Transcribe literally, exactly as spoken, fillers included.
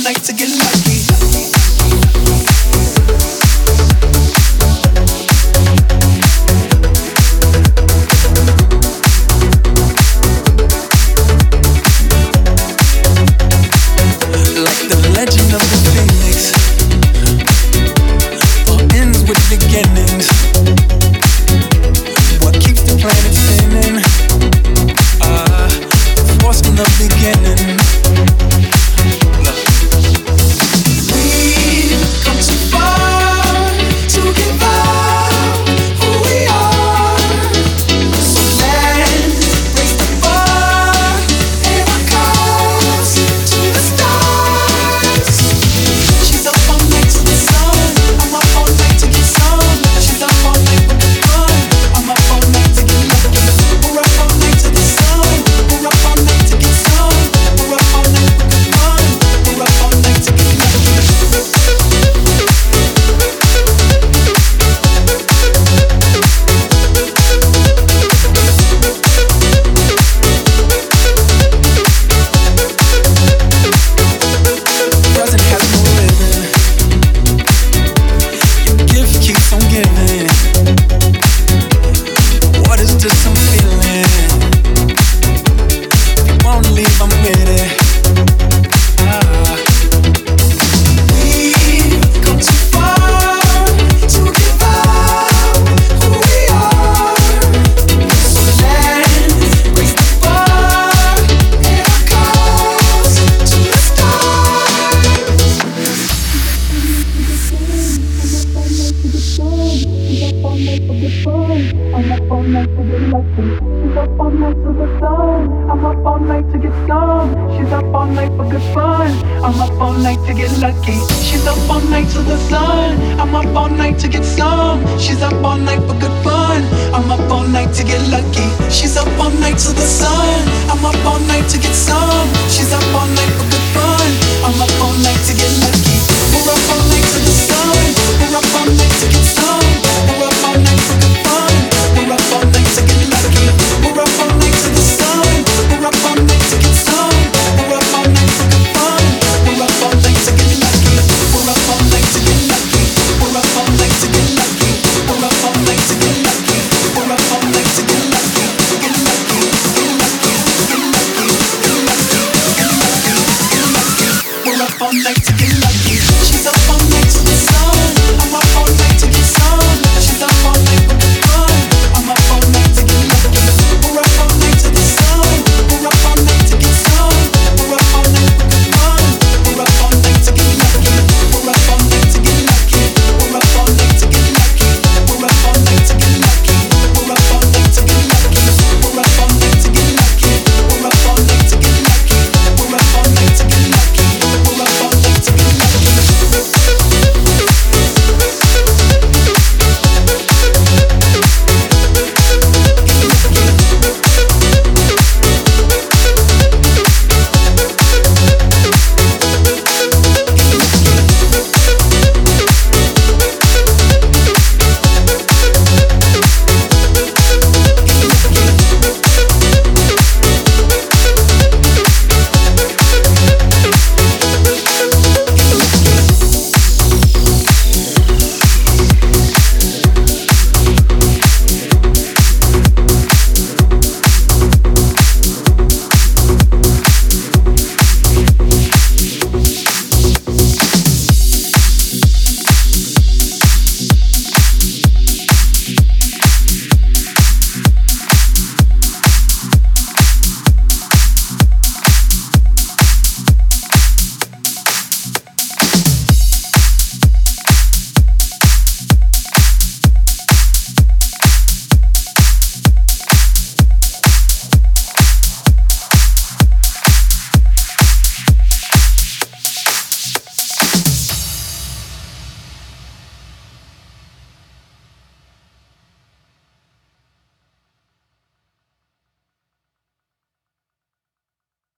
night to get lucky. Like the legend of the phoenix, all ends with beginnings. What keeps the planet spinning? Ah, the force from the beginning. Look. We've come too far to give up who we are. So let's raise the bar and our cups to the stars. She's up all night to the sun. I'm up all night to get some. She's up all night with the fun. I'm up all night to get lucky. We're up all night to the sun. We're up all night to get some. We're up all night with the fun. We're up all night to get lucky. Present has no limit. Your gift keeps on giving. What is this I'm feeling? If you won't leave, I'm with it. Ah. We've come too far to give up who we are. So let's raise the bar and our cups to the stars. I'm up all night to get lucky. She's up all night to the sun. I'm up all night to get some. She's up all night for good fun. I'm up all night to get lucky. She's up all night to the sun. I'm up all night to get some. She's up all night for good fun. I'm up all night to get lucky. She's up all night to the sun. I'm up all night to get some. She's up all night for good fun. I'm up all night to get